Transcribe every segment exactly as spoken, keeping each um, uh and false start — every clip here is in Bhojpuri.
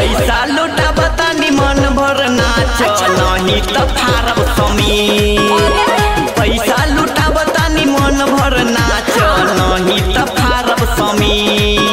पैसा लुटा बतानी मन भर नाच नहीं तो फारब समीर। पैसा लुटा बतानी मन भर नाच नहीं तो फारब समीर।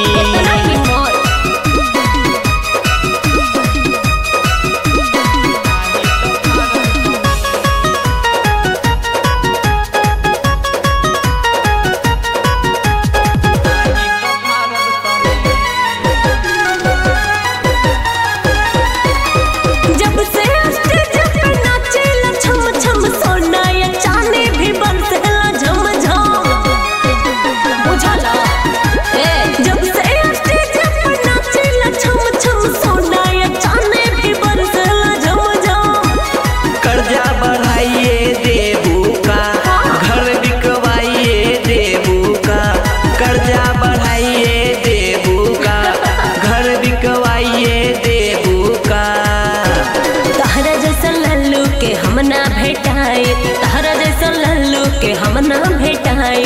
हम ना भेटाए तहरा जैसा लल्लू के हम ना भेटाए।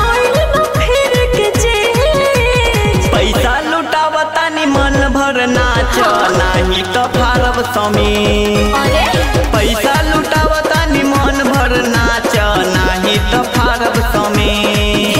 पैसा लुटा बतानी मन भर नाच नहीं तो फारब समीर। पैसा लुटा बतानी मन भर नाच नहीं तो फारब समीर।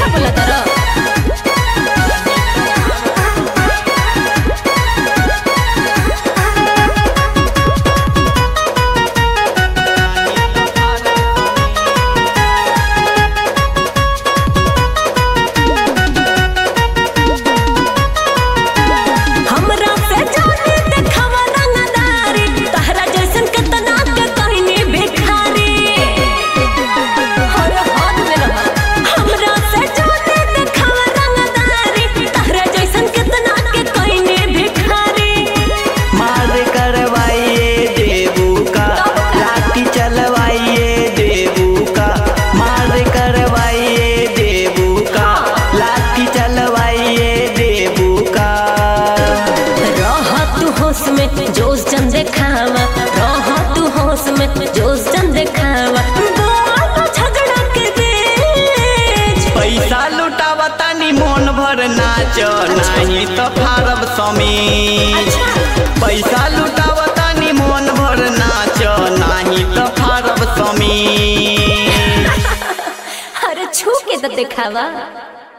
जोश चंद देखावा रहा तू होश में जोश चंद देखावा झगड़ा के बेच। पैसा लुटावा तानी मन भर नाच नहीं तो फारब समीर। पैसा लुटावा तानी मन भर नाच नहीं तो फारब समीर। अरे छू के तो देखावा।